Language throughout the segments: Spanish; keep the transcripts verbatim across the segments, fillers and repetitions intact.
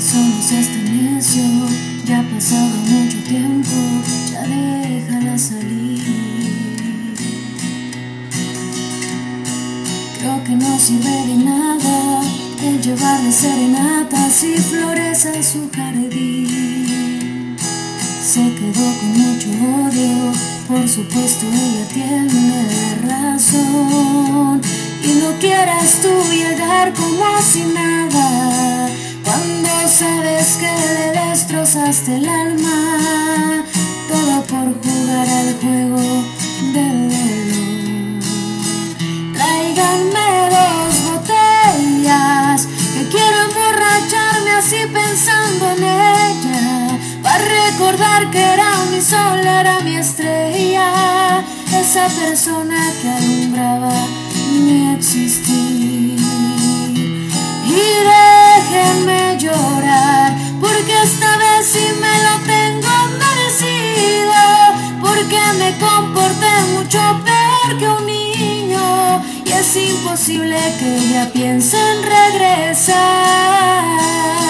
Solo es este necio, ya ha pasado mucho tiempo, ya déjala salir. Creo que no sirve de nada el llevarle serenatas y flores a su jardín. Se quedó con mucho odio, por supuesto ella tiene la razón. Y no quieras tú llegar como si nada, cuando sabes que le destrozaste el alma, todo por jugar al juego del dolor. Tráiganme dos botellas, que quiero emborracharme así pensando en ella, para recordar que era mi sol, era mi estrella, esa persona que alumbraba mi existir. Y déjenme llorar, porque esta vez sí me lo tengo merecido, porque me comporté mucho peor que un niño, y es imposible que ella piense en regresar.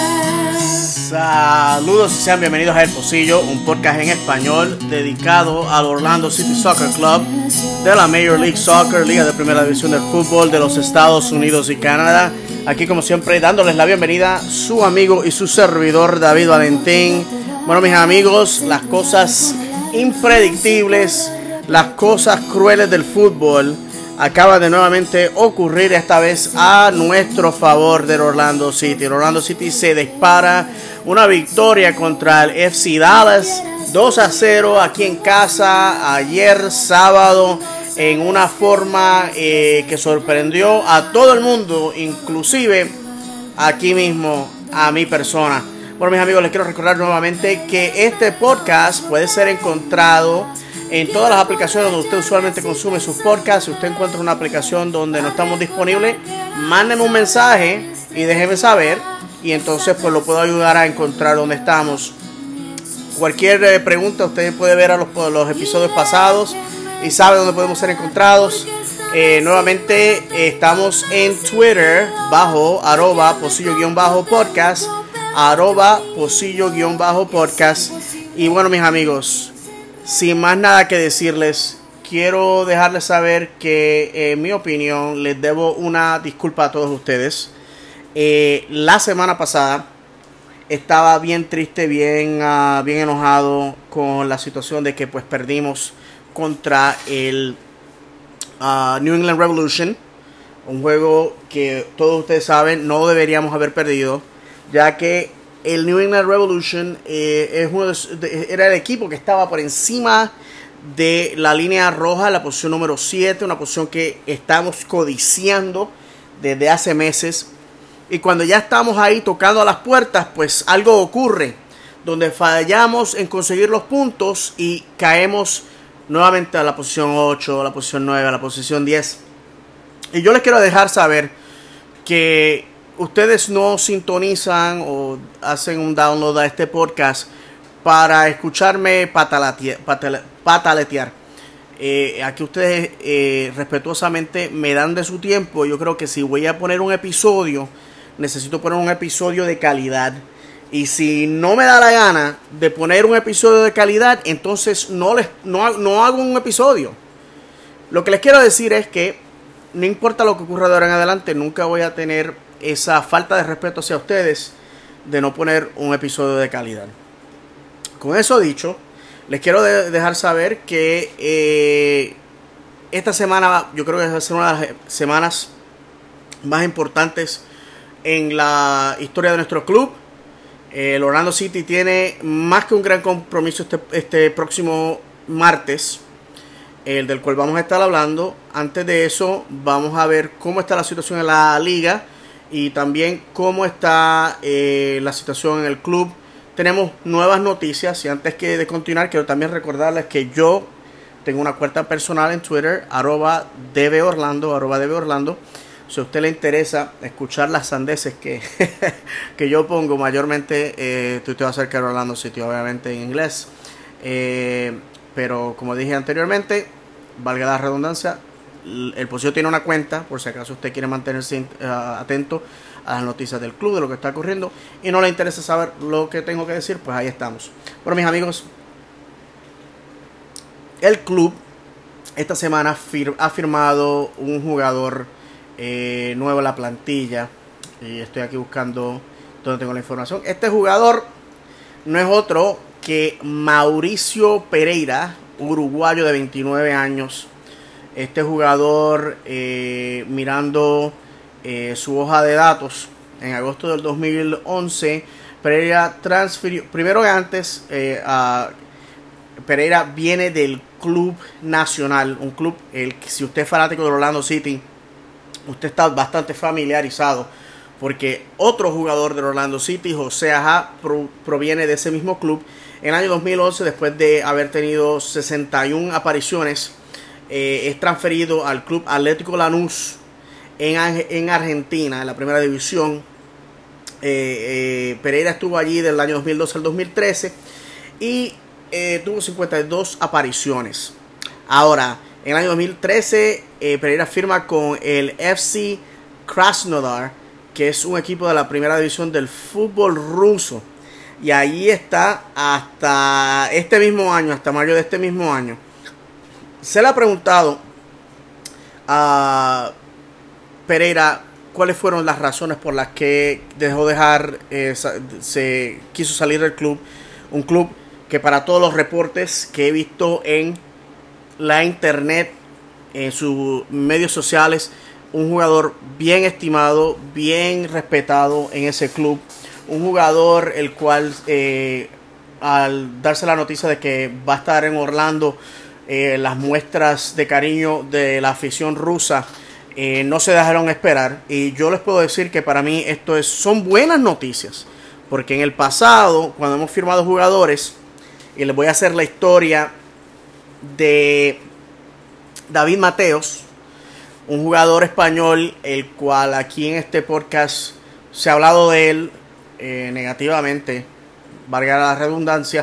Saludos y sean bienvenidos a El Pocillo, un podcast en español dedicado al Orlando City Soccer Club de la Major League Soccer, Liga de Primera División del Fútbol de los Estados Unidos y Canadá. Aquí, como siempre, dándoles la bienvenida, su amigo y su servidor David Valentín. Bueno, mis amigos, las cosas impredictibles, las cosas crueles del fútbol acaba de nuevamente ocurrir, esta vez a nuestro favor del Orlando City. El Orlando City se dispara una victoria contra el F C Dallas, dos a cero aquí en casa ayer sábado, en una forma eh, que sorprendió a todo el mundo, inclusive aquí mismo a mi persona. Bueno, mis amigos, les quiero recordar nuevamente que este podcast puede ser encontrado en todas las aplicaciones donde usted usualmente consume sus podcasts. Si usted encuentra una aplicación donde no estamos disponibles, mándenme un mensaje y déjeme saber, y entonces pues lo puedo ayudar a encontrar donde estamos. Cualquier eh, pregunta, usted puede ver a los, los episodios pasados y sabe dónde podemos ser encontrados. Eh, nuevamente eh, estamos en Twitter bajo arroba pocillo-podcast, arroba pocillo-podcast. Y bueno, mis amigos, sin más nada que decirles, quiero dejarles saber que, en mi opinión, les debo una disculpa a todos ustedes. Eh, la semana pasada estaba bien triste, bien, uh, bien enojado con la situación de que pues perdimos contra el uh, New England Revolution, un juego que todos ustedes saben no deberíamos haber perdido, ya que el New England Revolution eh, es uno de, de, era el equipo que estaba por encima de la línea roja, la posición número siete, una posición que estamos codiciando desde hace meses. Y cuando ya estamos ahí tocando a las puertas, pues algo ocurre, donde fallamos en conseguir los puntos y caemos nuevamente a la posición ocho, a la posición nueve, a la posición diez. Y yo les quiero dejar saber que ustedes no sintonizan o hacen un download a este podcast para escucharme pataletear. Patale, pataletear. Eh, aquí ustedes eh, respetuosamente me dan de su tiempo. Yo creo que si voy a poner un episodio, necesito poner un episodio de calidad. Y si no me da la gana de poner un episodio de calidad, entonces no, les, no, no hago un episodio. Lo que les quiero decir es que no importa lo que ocurra de ahora en adelante, nunca voy a tener esa falta de respeto hacia ustedes de no poner un episodio de calidad. Con eso dicho, les quiero de dejar saber que eh, esta semana yo creo que va a ser una de las semanas más importantes en la historia de nuestro club. El Orlando City tiene más que un gran compromiso este, este próximo martes, el del cual vamos a estar hablando. Antes de eso, vamos a ver cómo está la situación en la liga y también cómo está eh, la situación en el club. Tenemos nuevas noticias, y antes que de continuar, quiero también recordarles que yo tengo una cuenta personal en Twitter, arroba dborlando, arroba dborlando. Si a usted le interesa escuchar las sandeces que, que yo pongo, mayormente eh, tuiteo acerca de Orlando City, obviamente en inglés. Eh, pero como dije anteriormente, valga la redundancia, el Pocillo tiene una cuenta, por si acaso usted quiere mantenerse uh, atento a las noticias del club, de lo que está ocurriendo, y no le interesa saber lo que tengo que decir, pues ahí estamos. Bueno, mis amigos, el club esta semana fir ha firmado un jugador eh, nuevo en la plantilla, y estoy aquí buscando donde tengo la información. Este jugador no es otro que Mauricio Pereira, uruguayo de veintinueve años. Este jugador, eh, mirando eh, su hoja de datos, en agosto del dos mil once, Pereira transfirió, primero que antes, eh, a, Pereira viene del Club Nacional, un club, el si usted es fanático del Orlando City, usted está bastante familiarizado, porque otro jugador del Orlando City, José Ajá, pro, proviene de ese mismo club. En el año dos mil once, después de haber tenido sesenta y una apariciones, eh, es transferido al Club Atlético Lanús en, en Argentina, en la primera división. Eh, eh, Pereira estuvo allí del año dos mil doce al dos mil trece y eh, tuvo cincuenta y dos apariciones. Ahora, en el año dos mil trece, eh, Pereira firma con el F C Krasnodar, que es un equipo de la primera división del fútbol ruso. Y ahí está hasta este mismo año, hasta mayo de este mismo año. Se le ha preguntado a Pereira cuáles fueron las razones por las que dejó dejar, eh, se quiso salir del club. Un club que, para todos los reportes que he visto en la internet, en sus medios sociales, un jugador bien estimado, bien respetado en ese club. Un jugador el cual, eh, al darse la noticia de que va a estar en Orlando, eh, las muestras de cariño de la afición rusa eh, no se dejaron esperar. Y yo les puedo decir que para mí esto es, son buenas noticias, porque en el pasado, cuando hemos firmado jugadores, y les voy a hacer la historia de David Mateos, un jugador español, el cual aquí en este podcast se ha hablado de él eh, negativamente, valga la redundancia.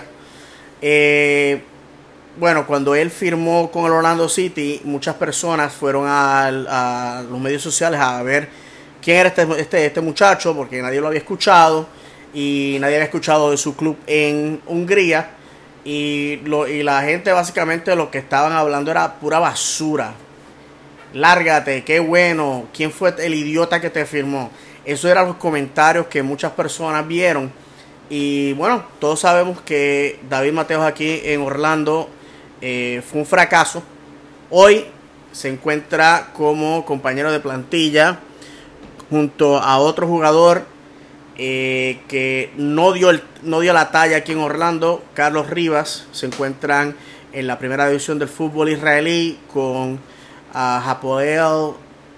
Eh, bueno, cuando él firmó con el Orlando City, muchas personas fueron a, a los medios sociales a ver quién era este, este, este muchacho, porque nadie lo había escuchado y nadie había escuchado de su club en Hungría. Y, lo, y la gente básicamente lo que estaban hablando era pura basura. Lárgate, qué bueno, quién fue el idiota que te firmó. Esos eran los comentarios que muchas personas vieron. Y bueno, todos sabemos que David Mateos aquí en Orlando eh, fue un fracaso. Hoy se encuentra como compañero de plantilla junto a otro jugador eh, que no dio, el, no dio la talla aquí en Orlando, Carlos Rivas. Se encuentran en la primera división del fútbol israelí con a uh, Hapoel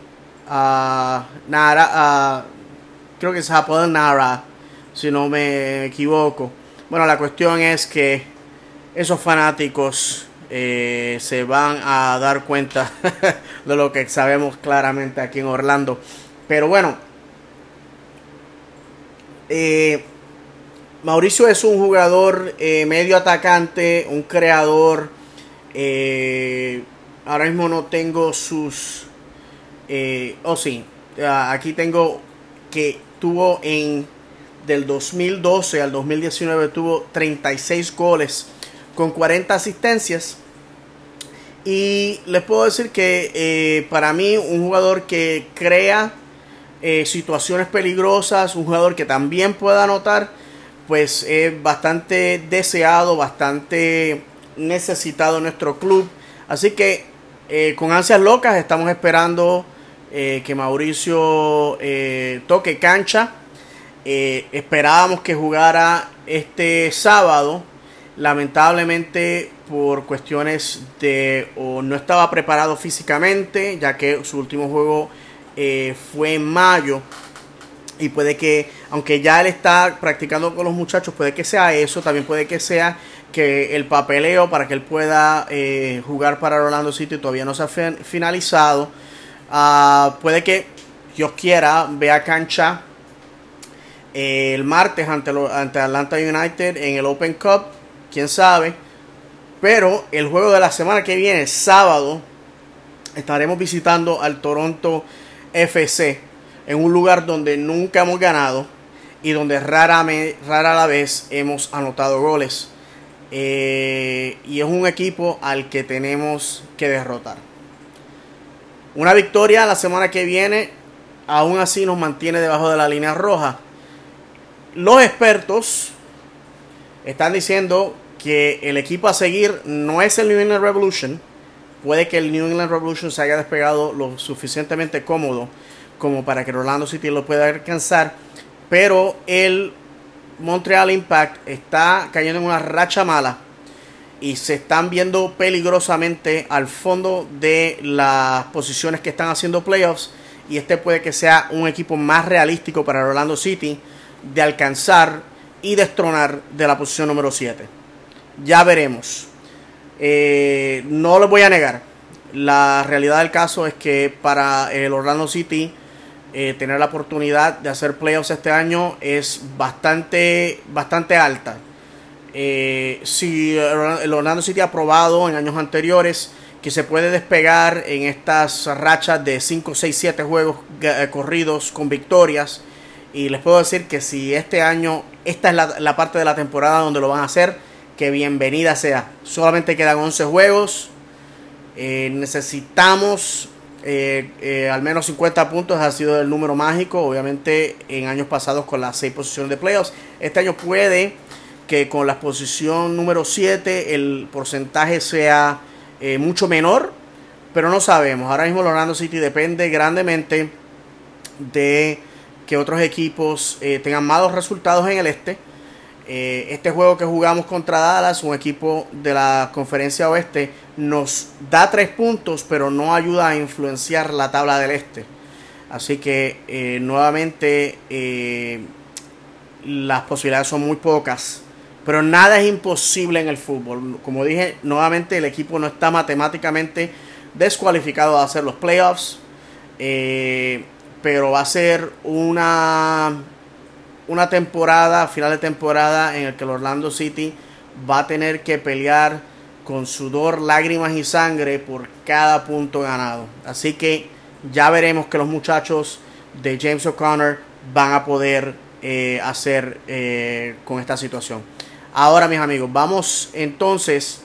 uh, Nara, uh, creo que es Hapoel Nara, si no me equivoco. Bueno, la cuestión es que esos fanáticos eh, se van a dar cuenta de lo que sabemos claramente aquí en Orlando. Pero bueno, eh, Mauricio es un jugador eh, medio atacante, un creador. eh, Ahora mismo no tengo sus... Eh, oh, sí. Uh, aquí tengo que tuvo en... Del dos mil doce al dos mil diecinueve tuvo treinta y seis goles con cuarenta asistencias. Y les puedo decir que eh, para mí un jugador que crea eh, situaciones peligrosas, un jugador que también pueda anotar, pues es bastante deseado, bastante necesitado en nuestro club. Así que Eh, con ansias locas estamos esperando eh, que Mauricio eh, toque cancha. Eh, esperábamos que jugara este sábado. Lamentablemente, por cuestiones de o no estaba preparado físicamente, ya que su último juego eh, fue en mayo. Y puede que, aunque ya él está practicando con los muchachos, puede que sea eso. También puede que sea que el papeleo para que él pueda eh, jugar para Orlando City todavía no se ha finalizado. Uh, puede que, Dios quiera, vea cancha eh, el martes ante, lo, ante Atlanta United en el Open Cup. Quién sabe. Pero el juego de la semana que viene, sábado, estaremos visitando al Toronto F C en un lugar donde nunca hemos ganado y donde rara, me, rara la vez hemos anotado goles. Eh, y es un equipo al que tenemos que derrotar. Una victoria la semana que viene aún así nos mantiene debajo de la línea roja. Los expertos están diciendo que el equipo a seguir no es el New England Revolution. Puede que el New England Revolution se haya despegado lo suficientemente cómodo como para que Orlando City lo pueda alcanzar, pero el Montreal Impact está cayendo en una racha mala y se están viendo peligrosamente al fondo de las posiciones que están haciendo playoffs, y este puede que sea un equipo más realístico para Orlando City de alcanzar y destronar de la posición número siete. Ya veremos. Eh, no lo voy a negar. La realidad del caso es que para el Orlando City eh, tener la oportunidad de hacer playoffs este año es bastante, bastante alta. Eh, si el Orlando City ha probado en años anteriores que se puede despegar en estas rachas de cinco, seis, siete juegos eh, corridos con victorias, y les puedo decir que si este año esta es la, la parte de la temporada donde lo van a hacer, que bienvenida sea. Solamente quedan once juegos. Eh, necesitamos eh, eh, al menos cincuenta puntos. Ha sido el número mágico. Obviamente en años pasados con las seis posiciones de playoffs. Este año puede que con la posición número siete el porcentaje sea eh, mucho menor. Pero no sabemos. Ahora mismo el Orlando City depende grandemente de que otros equipos eh, tengan malos resultados en el este. Eh, este juego que jugamos contra Dallas, un equipo de la conferencia oeste, nos da tres puntos, pero no ayuda a influenciar la tabla del este. Así que eh, nuevamente eh, las posibilidades son muy pocas, pero nada es imposible en el fútbol. Como dije, nuevamente el equipo no está matemáticamente descualificado de hacer los playoffs, eh, pero va a ser una... una temporada, final de temporada, en el que el Orlando City va a tener que pelear con sudor, lágrimas y sangre por cada punto ganado. Así que ya veremos que los muchachos de James O'Connor van a poder eh, hacer eh, con esta situación. Ahora, mis amigos, vamos entonces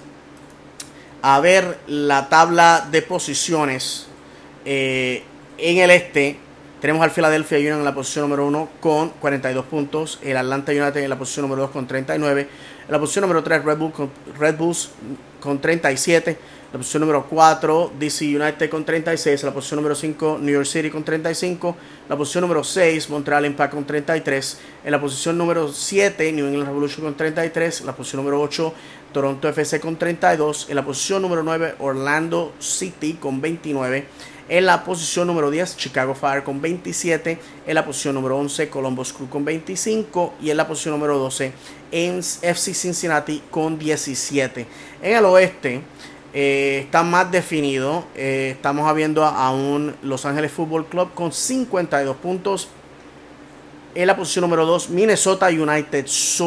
a ver la tabla de posiciones eh, en el este. Tenemos al Philadelphia Union en la posición número uno con cuarenta y dos puntos. El Atlanta United en la posición número dos con treinta y nueve. En la posición número tres, Red, Bull con, Red Bulls con treinta y siete. En la posición número cuatro, D C United con treinta y seis. En la posición número cinco, New York City con treinta y cinco. En la posición número seis, Montreal Impact con treinta y tres. En la posición número siete, New England Revolution con treinta y tres. En la posición número ocho, Toronto F C con treinta y dos. En la posición número nueve, Orlando City con veintinueve. En la posición número diez, Chicago Fire con veintisiete. En la posición número once, Columbus Crew con veinticinco. Y en la posición número doce, F C Cincinnati con diecisiete. En el oeste eh, está más definido. Eh, estamos viendo a, a un Los Ángeles Football Club con cincuenta y dos puntos. En la posición número dos, Minnesota United.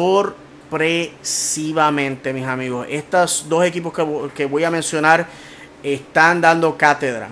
Sorpresivamente, mis amigos, estos dos equipos que, que voy a mencionar están dando cátedra.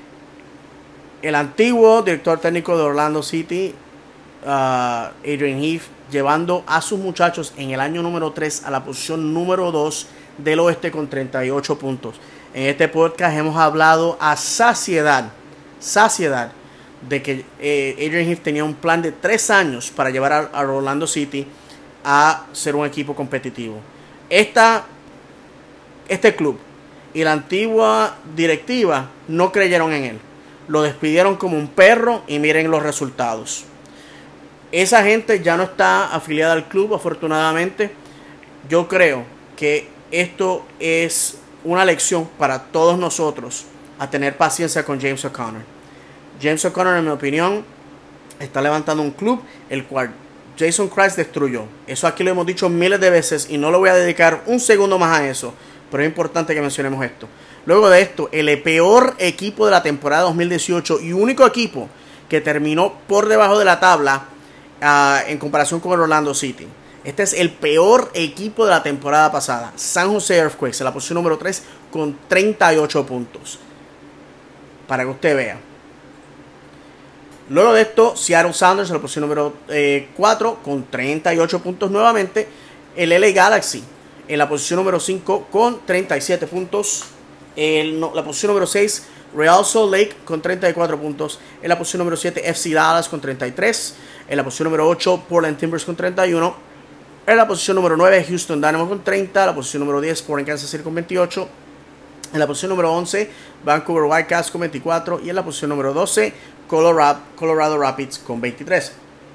El antiguo director técnico de Orlando City, uh, Adrian Heath, llevando a sus muchachos en el año número tres a la posición número dos del oeste con treinta y ocho puntos. En este podcast hemos hablado a saciedad, saciedad de que eh, Adrian Heath tenía un plan de tres años para llevar a, a Orlando City a ser un equipo competitivo. Esta, este club y la antigua directiva no creyeron en él. Lo despidieron como un perro y miren los resultados. Esa gente ya no está afiliada al club, afortunadamente. Yo creo que esto es una lección para todos nosotros a tener paciencia con James O'Connor. James O'Connor, en mi opinión, está levantando un club el cual Jason Christ destruyó. Eso aquí lo hemos dicho miles de veces y no le voy a dedicar un segundo más a eso, pero es importante que mencionemos esto. Luego de esto, el peor equipo de la temporada dos mil dieciocho y único equipo que terminó por debajo de la tabla uh, en comparación con el Orlando City. Este es el peor equipo de la temporada pasada. San Jose Earthquakes en la posición número tres con treinta y ocho puntos. para que usted vea. Luego de esto, Seattle Sounders en la posición número eh, cuatro con treinta y ocho puntos nuevamente. El L A Galaxy en la posición número cinco con treinta y siete puntos. El, no, la posición número seis, Real Salt Lake con treinta y cuatro puntos. En la posición número siete, F C Dallas con treinta y tres. En la posición número ocho, Portland Timbers con treinta y uno. En la posición número nueve, Houston Dynamo con treinta. La posición número diez, Sporting Kansas City con veintiocho. En la posición número once, Vancouver Whitecaps con veinticuatro. Y en la posición número doce, Colorado, Colorado Rapids con veintitrés.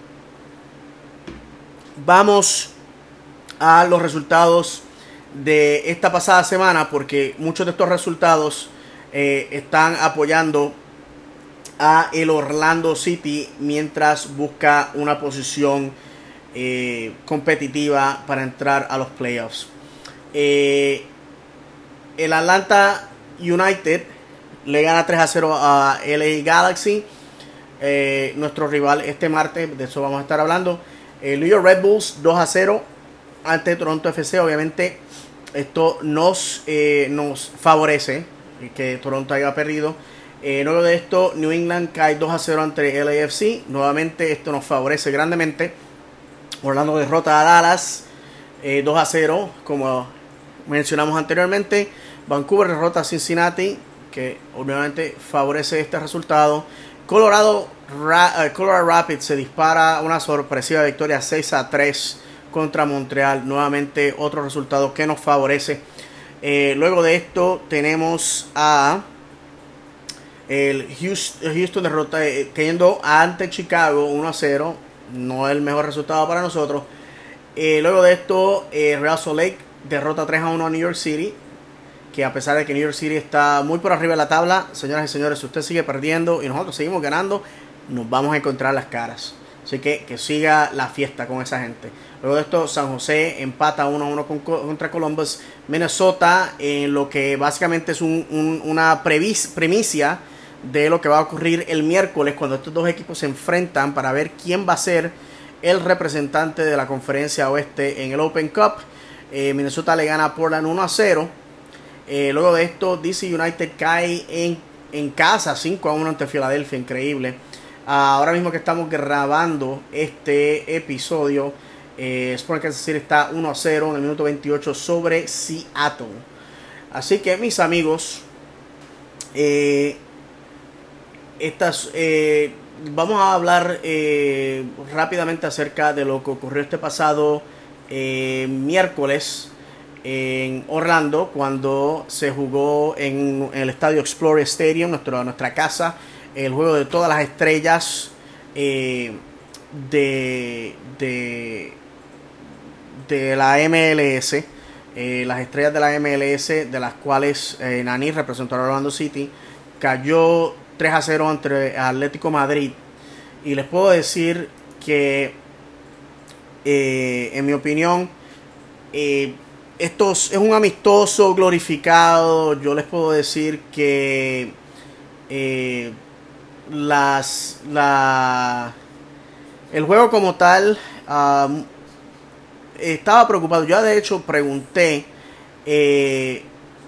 Vamos a los resultados de esta pasada semana, porque muchos de estos resultados eh, están apoyando a el Orlando City mientras busca una posición eh, competitiva para entrar a los playoffs. Eh, el Atlanta United le gana tres a cero a L A Galaxy, eh, nuestro rival este martes, de eso vamos a estar hablando. El New York Red Bulls dos a cero ante Toronto F C. Obviamente esto nos, eh, nos favorece que Toronto haya perdido. Eh, luego de esto, New England cae dos a cero ante L A F C. Nuevamente esto nos favorece grandemente. Orlando derrota a Dallas eh, dos a cero, como mencionamos anteriormente. Vancouver derrota a Cincinnati, que obviamente favorece este resultado. Colorado, Ra uh, Colorado Rapids se dispara una sorpresiva victoria seis a tres contra Montreal. Nuevamente otro resultado que nos favorece. Eh, luego de esto tenemos a el Houston, Houston derrota, eh, cayendo ante Chicago uno a cero. No el mejor resultado para nosotros. Eh, luego de esto, eh, Real Salt Lake derrota tres a uno a New York City, que a pesar de que New York City está muy por arriba de la tabla, señoras y señores, si usted sigue perdiendo y nosotros seguimos ganando, nos vamos a encontrar las caras. Así que que siga la fiesta con esa gente. Luego de esto, San José empata uno a uno con, contra Columbus. Minnesota, en lo que básicamente es un, un, una previs, premicia de lo que va a ocurrir el miércoles, cuando estos dos equipos se enfrentan para ver quién va a ser el representante de la conferencia oeste en el Open Cup. Eh, Minnesota le gana a Portland uno a cero. Eh, luego de esto, D C United cae en, en casa cinco a uno ante Filadelfia. Increíble. Uh, ahora mismo que estamos grabando este episodio, eh, Sporting Kansas City está uno a cero en el minuto veintiocho sobre Seattle. Así que, mis amigos, eh, estas, eh, vamos a hablar eh, rápidamente acerca de lo que ocurrió este pasado eh, miércoles en Orlando, cuando se jugó en, en el estadio Explorer Stadium, nuestro, nuestra casa, el juego de todas las estrellas eh, de, de, de la M L S, eh, las estrellas de la M L S, de las cuales eh, Nani representó a Orlando City, cayó tres a cero ante Atlético Madrid. Y les puedo decir que eh, en mi opinión eh, esto es un amistoso glorificado. Yo les puedo decir que eh, las la el juego como tal um, estaba preocupado. Yo de hecho pregunté eh,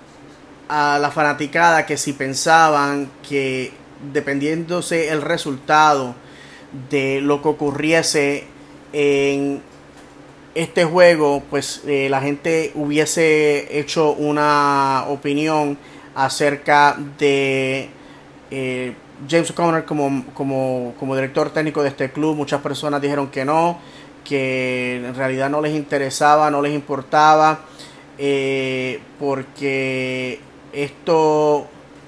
a la fanaticada que si pensaban que, dependiéndose el resultado de lo que ocurriese en este juego, pues eh, la gente hubiese hecho una opinión acerca de eh, James O'Connor como, como, como director técnico de este club. Muchas personas dijeron que no, que en realidad no les interesaba, no les importaba, eh, porque esto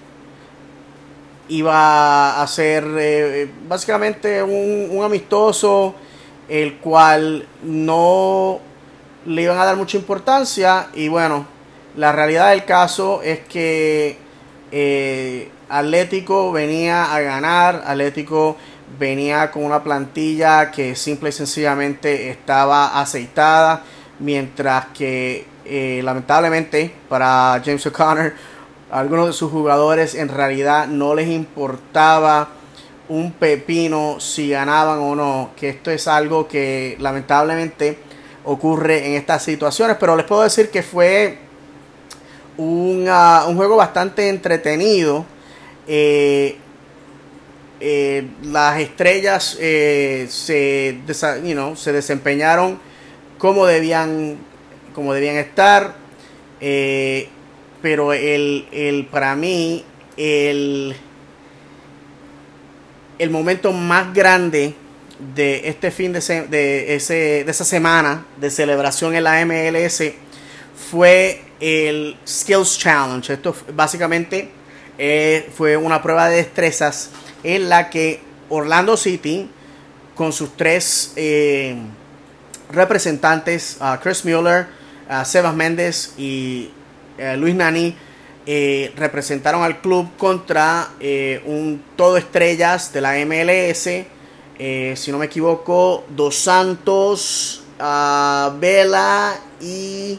iba a ser eh, básicamente un, un amistoso, el cual no le iban a dar mucha importancia. Y bueno, la realidad del caso es que eh, Atlético venía a ganar. Atlético venía con una plantilla que simple y sencillamente estaba aceitada, mientras que eh, lamentablemente para James O'Connor, algunos de sus jugadores en realidad no les importaba un pepino si ganaban o no, que esto es algo que lamentablemente ocurre en estas situaciones. Pero les puedo decir que fue un, uh, un juego bastante entretenido, eh, eh, las estrellas eh, se, you know, se desempeñaron como debían, como debían estar, eh, pero el, el, para mí el, el momento más grande de este fin de, se, de, ese, de esa semana de celebración en la M L S fue el Skills Challenge. Esto básicamente eh, fue una prueba de destrezas en la que Orlando City, con sus tres eh, representantes, uh, Chris Mueller, uh, Sebas Méndez y uh, Luis Nani, eh, representaron al club contra eh, un todo estrellas de la M L S. Eh, si no me equivoco, Dos Santos, uh, Vela y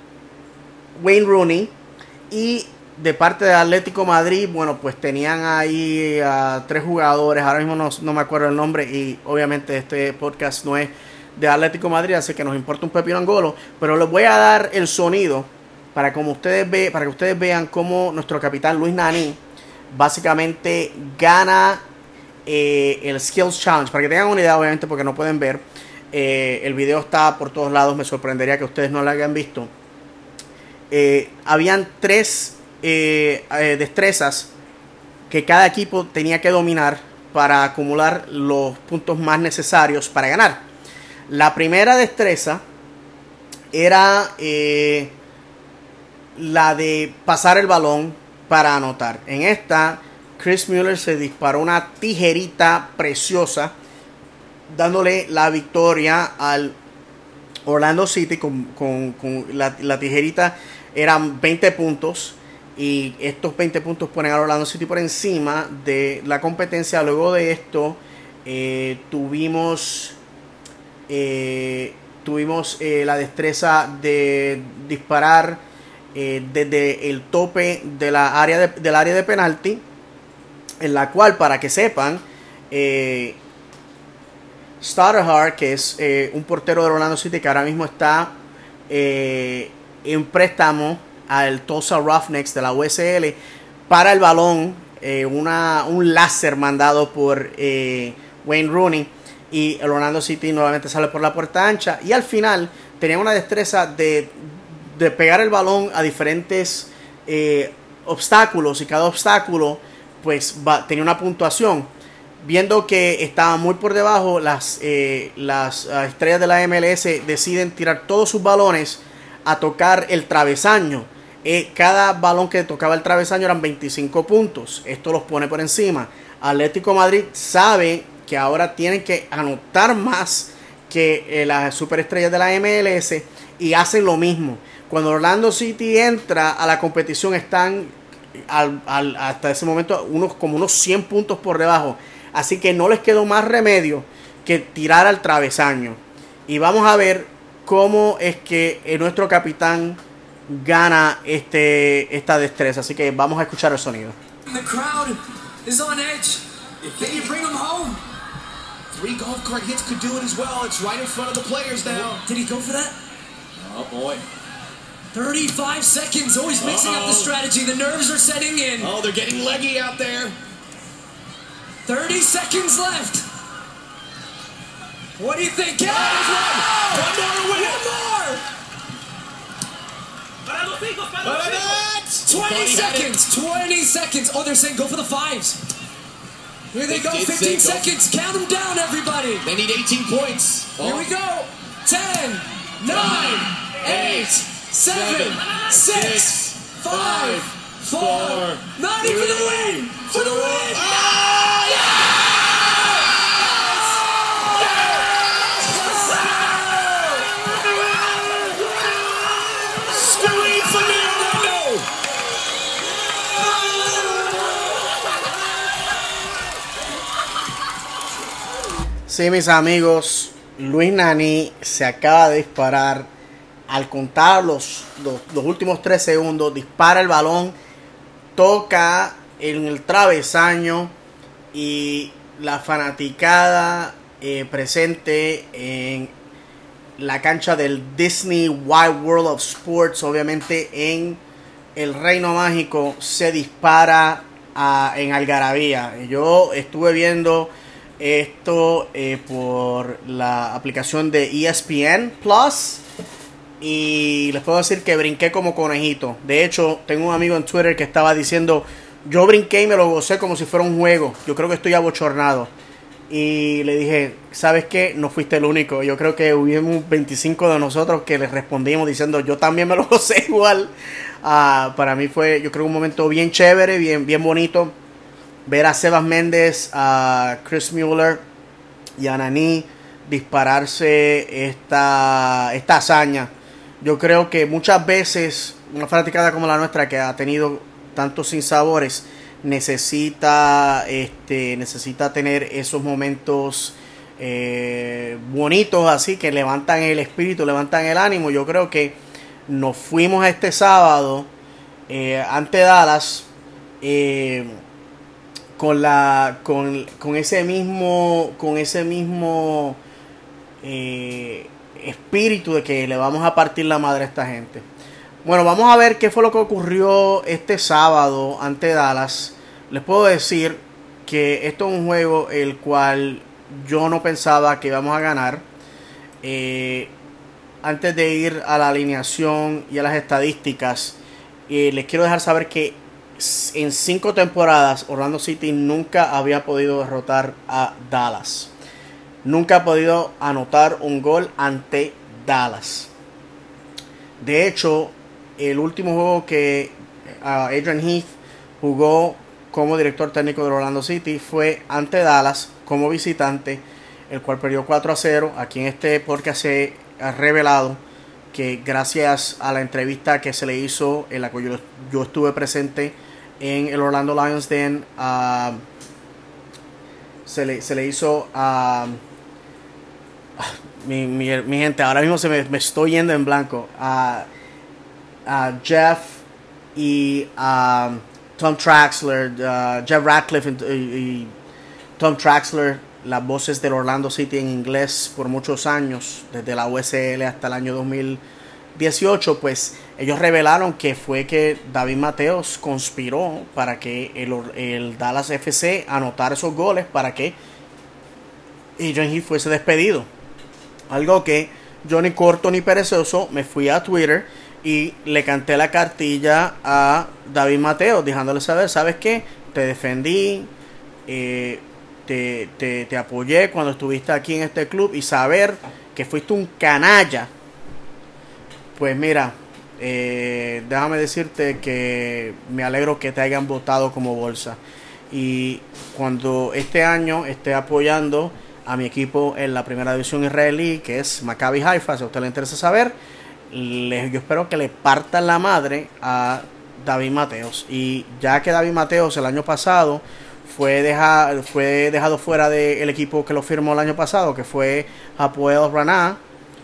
Wayne Rooney. Y de parte de Atlético Madrid, bueno, pues tenían ahí a tres jugadores, ahora mismo no, no me acuerdo el nombre, y obviamente este podcast no es de Atlético Madrid, así que nos importa un pepino angolo, pero les voy a dar el sonido para, como ustedes ve, para que ustedes vean cómo nuestro capitán Luis Nani básicamente gana eh, el Skills Challenge, para que tengan una idea, obviamente, porque no pueden ver, eh, el video está por todos lados, me sorprendería que ustedes no lo hayan visto. Eh, habían tres eh, eh, destrezas que cada equipo tenía que dominar para acumular los puntos más necesarios para ganar. La primera destreza era eh, la de pasar el balón para anotar. En esta, Chris Mueller se disparó una tijerita preciosa, dándole la victoria al Orlando City con, con, con la, la tijerita. Eran veinte puntos y estos veinte puntos ponen a Orlando City por encima de la competencia. Luego de esto eh, tuvimos eh, tuvimos eh, la destreza de disparar eh, desde el tope de la área de, del área de penalti, en la cual, para que sepan, eh, Stoddard, que es eh, un portero de Orlando City que ahora mismo está eh, en préstamo al Tulsa Roughnecks de la U S L, para el balón eh, una, un láser mandado por eh, Wayne Rooney, y el Orlando City nuevamente sale por la puerta ancha, y al final tenía una destreza de, de pegar el balón a diferentes eh, obstáculos, y cada obstáculo pues va, tenía una puntuación. Viendo que estaba muy por debajo, las, eh, las uh, estrellas de la M L S deciden tirar todos sus balones a tocar el travesaño. Eh, cada balón que tocaba el travesaño eran veinticinco puntos. Esto los pone por encima. Atlético Madrid sabe que ahora tienen que anotar más que eh, las superestrellas de la M L S, y hacen lo mismo. Cuando Orlando City entra a la competición, están al, al, hasta ese momento unos, como unos cien puntos por debajo. Así que no les quedó más remedio que tirar al travesaño. Y vamos a ver cómo es que nuestro capitán gana este, esta destreza. Así que vamos a escuchar el sonido. The crowd is on edge. Can you bring them home? Three golf cart hits could do it as well. It's right in front of the players now. Did he go for that? Oh boy. thirty-five seconds. Oh, he's mixing Uh-oh. up the strategy. The nerves are setting in. Oh, they're getting leggy out there. thirty seconds left. What do you think? Yeah, oh! One more to win. One more. twenty seconds. twenty seconds. Oh, they're saying go for the fives. Here they go. fifteen seconds. Count them down, everybody. They need eighteen points. Here we go. ten, nine, eight, seven, six, five, four. Not even the win. For the win. Oh, yeah! Scream for me, Orlando! Sí, mis amigos, Luis Nani se acaba de disparar. Al contar los, los, los últimos tres segundos, dispara el balón, toca en el travesaño, y la fanaticada eh, presente en la cancha del Disney Wide World of Sports, obviamente en el Reino Mágico, se dispara a, en algarabía. Yo estuve viendo esto eh, por la aplicación de E S P N Plus y les puedo decir que brinqué como conejito. De hecho, tengo un amigo en Twitter que estaba diciendo, yo brinqué y me lo gocé como si fuera un juego. Yo creo que estoy abochornado. Y le dije, ¿sabes qué? No fuiste el único. Yo creo que hubimos veinticinco de nosotros que les respondimos diciendo, yo también me lo gocé igual. Uh, para mí fue, yo creo, un momento bien chévere, bien, bien bonito. Ver a Sebas Méndez, a Chris Mueller y a Nani dispararse esta, esta hazaña. Yo creo que muchas veces una fanaticada como la nuestra, que ha tenido tantos sinsabores, necesita este necesita tener esos momentos eh, bonitos, así que levantan el espíritu, levantan el ánimo. Yo creo que nos fuimos este sábado eh, ante Dallas eh, con la con, con ese mismo con ese mismo eh, espíritu de que le vamos a partir la madre a esta gente. Bueno, vamos a ver qué fue lo que ocurrió este sábado ante Dallas. Les puedo decir que esto es un juego el cual yo no pensaba que íbamos a ganar. Eh, antes de ir a la alineación y a las estadísticas, eh, les quiero dejar saber que en cinco temporadas Orlando City nunca había podido derrotar a Dallas. Nunca ha podido anotar un gol ante Dallas. De hecho, el último juego que uh, Adrian Heath jugó como director técnico de Orlando City fue ante Dallas como visitante, el cual perdió cuatro a cero. Aquí en este podcast se ha revelado que gracias a la entrevista que se le hizo, en la que yo, yo estuve presente en el Orlando Lions Den, uh, se, le, se le hizo a uh, mi, mi, mi gente, ahora mismo se me, me estoy yendo en blanco, a uh, Uh, Jeff y uh, Tom Traxler, uh, Jeff Ratcliffe y, y Tom Traxler, las voces del Orlando City en inglés por muchos años, desde la U S L hasta el año dos mil dieciocho, pues ellos revelaron que fue que David Mateos conspiró para que el, el Dallas F C anotara esos goles para que Adrian Heath fuese despedido. Algo que yo, ni corto ni perezoso, me fui a Twitter y le canté la cartilla a David Mateos, dejándole saber, ¿sabes qué? Te defendí, eh, te, te, te apoyé cuando estuviste aquí en este club, y saber que fuiste un canalla, pues mira, eh, déjame decirte que me alegro que te hayan votado como bolsa. Y cuando este año esté apoyando a mi equipo en la primera división israelí, que es Maccabi Haifa, si a usted le interesa saber, Les, yo espero que le partan la madre a David Mateos. Y ya que David Mateos el año pasado fue, deja, fue dejado fuera del equipo que lo firmó el año pasado, que fue Hapoel Raná,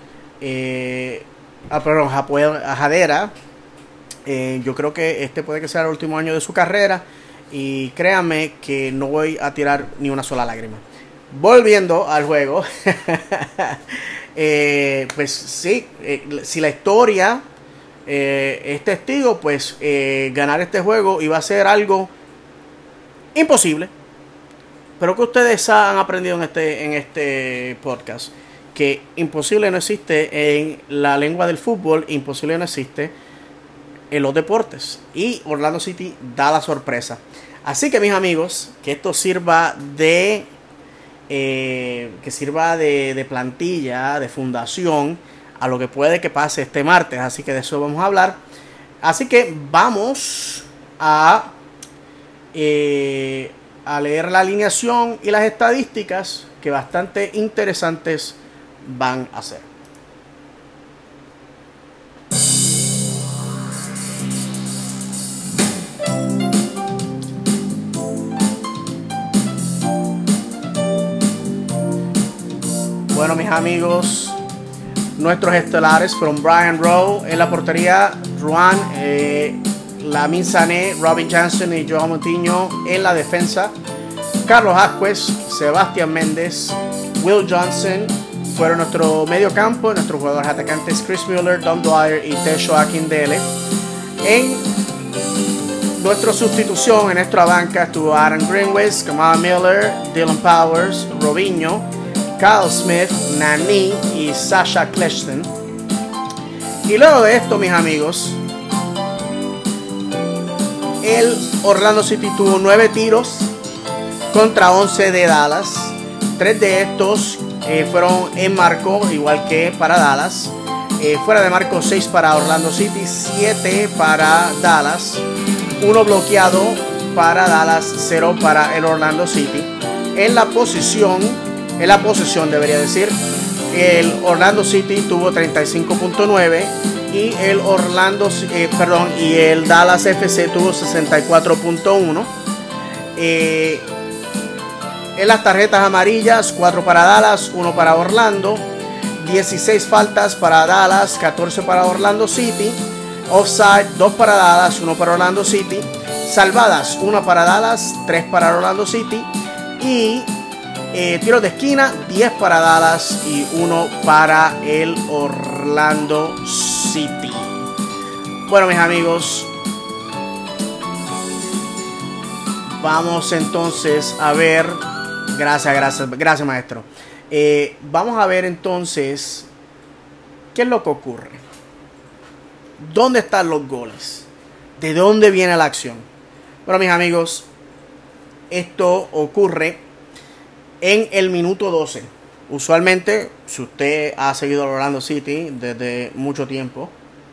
eh, ah, perdón, Hapoel Hadera, eh, yo creo que este puede que sea el último año de su carrera, y créanme que no voy a tirar ni una sola lágrima. Volviendo al juego. Eh, pues sí, eh, si la historia eh, es testigo, pues eh, ganar este juego iba a ser algo imposible. Pero que ustedes han aprendido en este, en este podcast, que imposible no existe en la lengua del fútbol, imposible no existe en los deportes. Y Orlando City da la sorpresa. Así que, mis amigos, que esto sirva de Eh, que sirva de, de plantilla, de fundación a lo que puede que pase este martes. Así que de eso vamos a hablar. Así que vamos a eh, a leer la alineación y las estadísticas, que bastante interesantes van a ser. Bueno, mis amigos, nuestros estelares fueron Brian Rowe en la portería, Ruan, eh, Lamin Sané, Robin Johnson y Joao Moutinho en la defensa, Carlos Asquez, Sebastián Méndez, Will Johnson fueron nuestro medio campo, nuestros jugadores atacantes Chris Mueller, Dom Dwyer y Tesho Akindele. En nuestra sustitución en nuestra banca estuvo Aaron Greenway, Kamal Miller, Dylan Powers, Robinho, Kyle Smith, Nani y Sasha Kljestan. Y luego de esto, mis amigos, el Orlando City tuvo nueve tiros contra once de Dallas. Tres de estos eh, fueron en marco, igual que para Dallas. Eh, fuera de marco, seis para Orlando City, siete para Dallas. Uno bloqueado para Dallas, cero para el Orlando City. En la posición, en la posesión debería decir, el Orlando City tuvo treinta y cinco punto nueve y el Orlando, eh, perdón, y el Dallas F C tuvo sesenta y cuatro punto uno. Eh, en las tarjetas amarillas, cuatro para Dallas, uno para Orlando. dieciséis faltas para Dallas, catorce para Orlando City. Offside, dos para Dallas, uno para Orlando City. Salvadas, una para Dallas, tres para Orlando City. Y eh, tiros de esquina, diez para Dallas y uno para el Orlando City. Bueno, mis amigos, vamos entonces a ver. Gracias, gracias, gracias, maestro. Eh, vamos a ver entonces qué es lo que ocurre. ¿Dónde están los goles? ¿De dónde viene la acción? Bueno, mis amigos, esto ocurre en el minuto doce. Usualmente, si usted ha seguido al Orlando City desde mucho tiempo,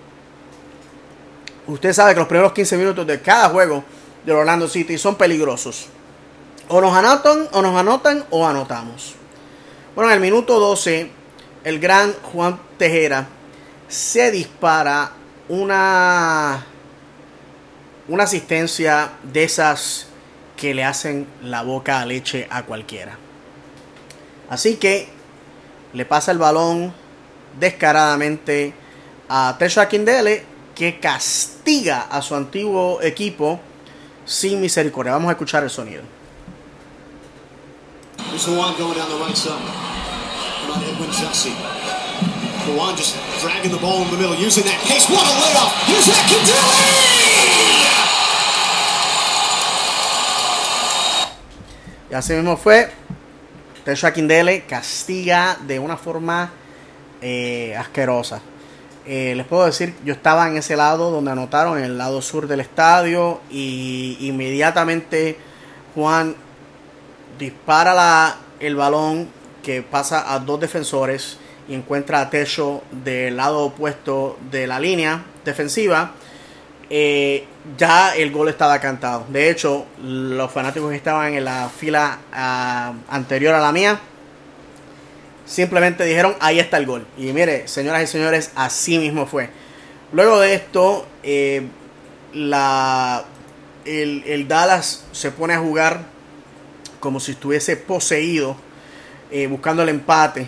usted sabe que los primeros quince minutos de cada juego del Orlando City son peligrosos. O nos anotan, o nos anotan, o anotamos. Bueno, en el minuto doce, el gran Juan Tejera se dispara una, una asistencia de esas que le hacen la boca a leche a cualquiera. Así que le pasa el balón descaradamente a Tesha Akindele, que castiga a su antiguo equipo sin misericordia. Vamos a escuchar el sonido. Here's Juan going down the right side. About Edwin Jussie. Juan just dragging the ball in the middle, using that case. What a layoff! Here's Akindele! Y así mismo fue. Tesha Akindele castiga de una forma eh, asquerosa. Eh, les puedo decir, yo estaba en ese lado donde anotaron, en el lado sur del estadio, y inmediatamente Juan dispara la, el balón que pasa a dos defensores y encuentra a Techo del lado opuesto de la línea defensiva. Eh, ya el gol estaba cantado. De hecho, los fanáticos que estaban en la fila uh, anterior a la mía simplemente dijeron: ahí está el gol. Y mire, señoras y señores, así mismo fue. Luego de esto, eh, la, el, el Dallas se pone a jugar como si estuviese poseído, eh, buscando el empate.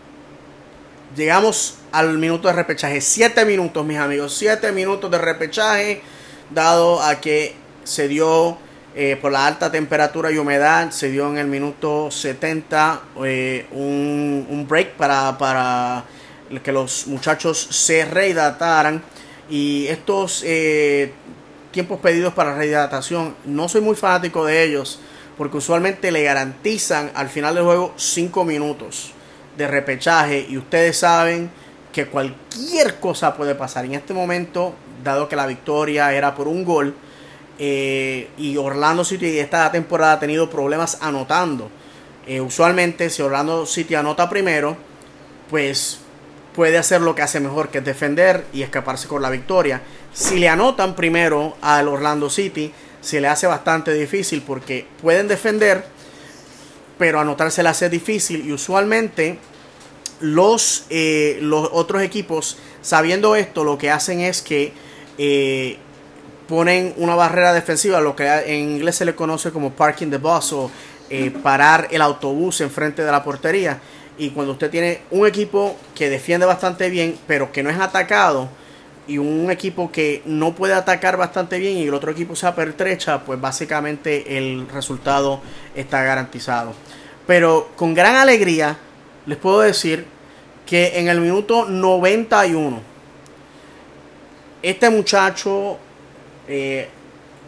Llegamos al minuto de repechaje. Siete minutos, mis amigos. Siete minutos de repechaje, dado a que se dio eh, por la alta temperatura y humedad. Se dio en el minuto setenta eh, un, un break para, para que los muchachos se rehidrataran. Y estos eh, tiempos pedidos para rehidratación, no soy muy fanático de ellos, porque usualmente le garantizan al final del juego cinco minutos de repechaje, y ustedes saben que cualquier cosa puede pasar. En este momento, dado que la victoria era por un gol, eh, y Orlando City esta temporada ha tenido problemas anotando, eh, usualmente si Orlando City anota primero, pues puede hacer lo que hace mejor, que es defender y escaparse con la victoria. Si le anotan primero al Orlando City, se le hace bastante difícil, porque pueden defender, pero anotar se le hace difícil. Y usualmente los, eh, los otros equipos, sabiendo esto, lo que hacen es que eh, ponen una barrera defensiva, lo que en inglés se le conoce como parking the bus, o eh, parar el autobús enfrente de la portería. Y cuando usted tiene un equipo que defiende bastante bien, pero que no es atacado, y un equipo que no puede atacar bastante bien y el otro equipo se apertrecha, pues básicamente el resultado está garantizado. Pero con gran alegría les puedo decir que en el minuto noventa y uno este muchacho, eh,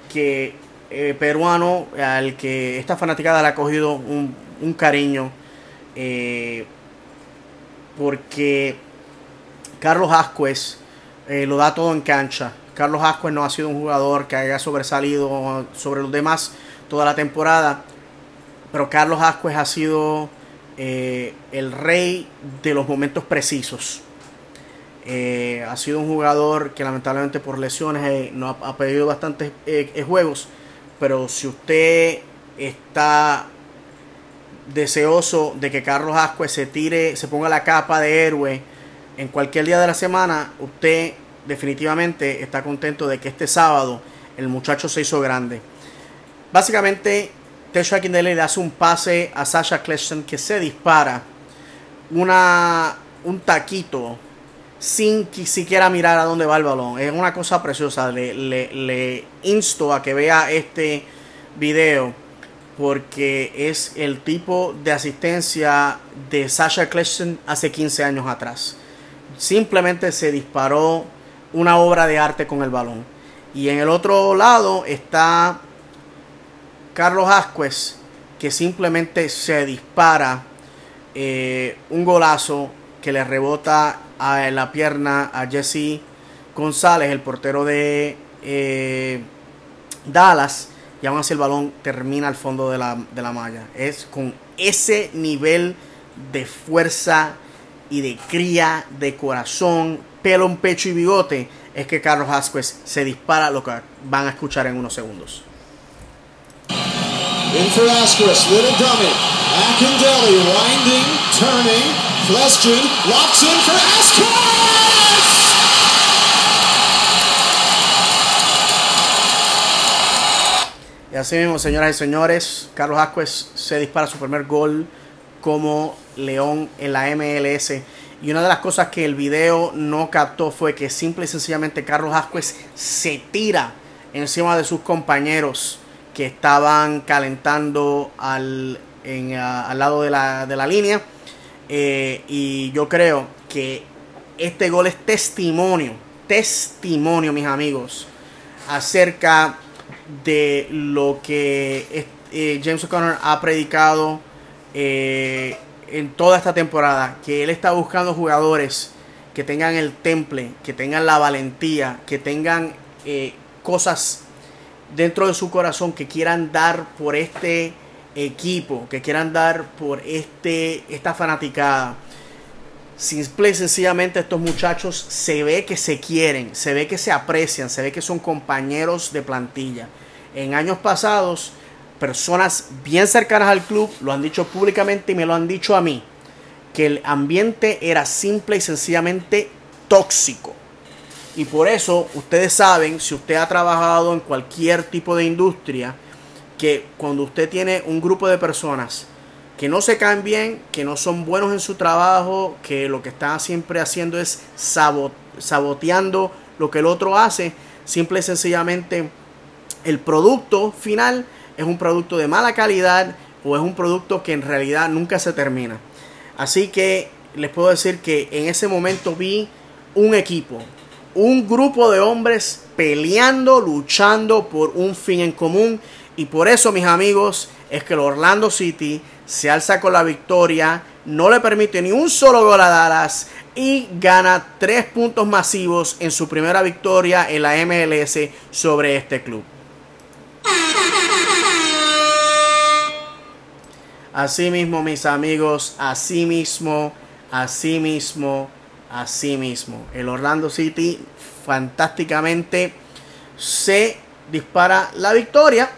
que eh, peruano al que esta fanaticada le ha cogido un, un cariño, eh, porque Carlos Asquez eh, lo da todo en cancha. Carlos Asquez no ha sido un jugador que haya sobresalido sobre los demás toda la temporada, pero Carlos Asquez ha sido eh, el rey de los momentos precisos. Eh, ha sido un jugador que lamentablemente por lesiones eh, no ha, ha perdido bastantes eh, eh, juegos, pero si usted está deseoso de que Carlos Asquez se tire, se ponga la capa de héroe en cualquier día de la semana, usted definitivamente está contento de que este sábado el muchacho se hizo grande. Básicamente, Tesha Akindele le hace un pase a Sacha Kljestan que se dispara una, un taquito sin siquiera mirar a dónde va el balón. Es una cosa preciosa. Le, le, le insto a que vea este video porque es el tipo de asistencia de Sacha Kljestan hace quince años atrás. Simplemente se disparó una obra de arte con el balón. Y en el otro lado está Carlos Asquez, que simplemente se dispara eh, un golazo que le rebota a la pierna a Jesse González, el portero de eh, Dallas, y aún así el balón termina al fondo de la, de la malla. Es con ese nivel de fuerza y de cría, de corazón, pelo en pecho y bigote, es que Carlos Asquez se dispara, lo que van a escuchar en unos segundos. In for Asquez, little dummy. Akindele winding, turning. Kljestan locks in for Asquez! Y así mismo, señoras y señores, Carlos Asquez se dispara su primer gol como León en la M L S. Y una de las cosas que el video no captó fue que simple y sencillamente Carlos Asquez se tira encima de sus compañeros que estaban calentando al, en, a, al lado de la, de la línea. Eh, y yo creo que este gol es testimonio, testimonio, mis amigos, acerca de lo que eh, James O'Connor ha predicado eh, en toda esta temporada, que él está buscando jugadores que tengan el temple, que tengan la valentía, que tengan eh, cosas dentro de su corazón, que quieran dar por este equipo, que quieran dar por este esta fanaticada. Simple y sencillamente estos muchachos se ve que se quieren, se ve que se aprecian, se ve que son compañeros de plantilla. En años pasados, personas bien cercanas al club lo han dicho públicamente y me lo han dicho a mí, que el ambiente era simple y sencillamente tóxico. Y por eso ustedes saben, si usted ha trabajado en cualquier tipo de industria, que cuando usted tiene un grupo de personas que no se caen bien, que no son buenos en su trabajo, que lo que están siempre haciendo es sabot saboteando lo que el otro hace, simple y sencillamente el producto final es un producto de mala calidad o es un producto que en realidad nunca se termina. Así que les puedo decir que en ese momento vi un equipo, un grupo de hombres peleando, luchando por un fin en común. Y por eso, mis amigos, es que el Orlando City se alza con la victoria, no le permite ni un solo gol a Dallas y gana tres puntos masivos en su primera victoria en la M L S sobre este club. Así mismo, mis amigos, así mismo, así mismo, así mismo. El Orlando City fantásticamente se dispara la victoria.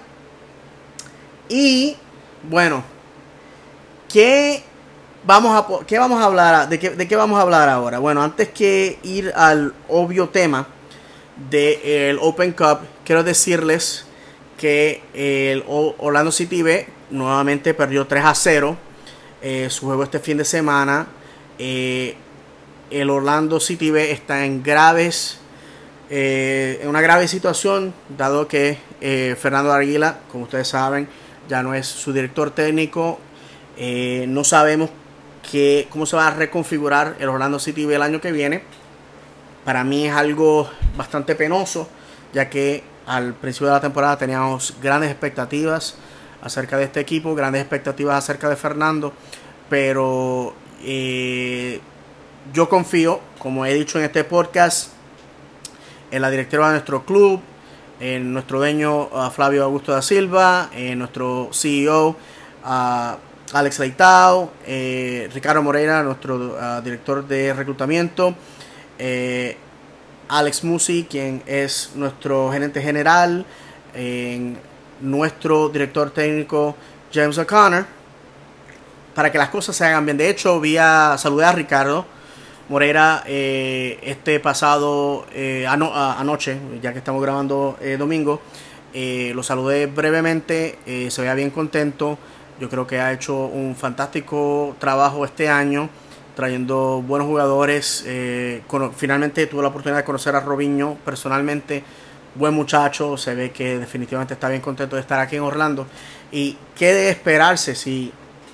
Y bueno, ¿qué vamos a, qué vamos a hablar? ¿De qué, ¿De qué vamos a hablar ahora? Bueno, antes que ir al obvio tema del Open Cup, quiero decirles que el Orlando City B nuevamente perdió tres a cero eh, su juego este fin de semana. Eh, el Orlando City B está en graves eh, en una grave situación, dado que eh, Fernando Arguila, como ustedes saben, ya no es su director técnico. Eh, no sabemos que, cómo se va a reconfigurar el Orlando City B el año que viene. Para mí es algo bastante penoso, ya que al principio de la temporada teníamos grandes expectativas acerca de este equipo, grandes expectativas acerca de Fernando, pero eh, yo confío, como he dicho en este podcast, en la directiva de nuestro club, en nuestro dueño uh, Flavio Augusto da Silva, en nuestro C E O uh, Alex Leitao, eh, Ricardo Moreira, nuestro uh, director de reclutamiento, eh, Alex Musi, quien es nuestro gerente general, en nuestro director técnico James O'Connor, para que las cosas se hagan bien. De hecho, vi a, saludé a Ricardo Moreira eh, este pasado eh, ano, a, anoche, ya que estamos grabando eh, domingo. Eh, lo saludé brevemente, eh, se veía bien contento. Yo creo que ha hecho un fantástico trabajo este año, trayendo buenos jugadores. Eh, con, finalmente tuve la oportunidad de conocer a Robinho personalmente. Buen muchacho, se ve que definitivamente está bien contento de estar aquí en Orlando. Y qué de esperarse si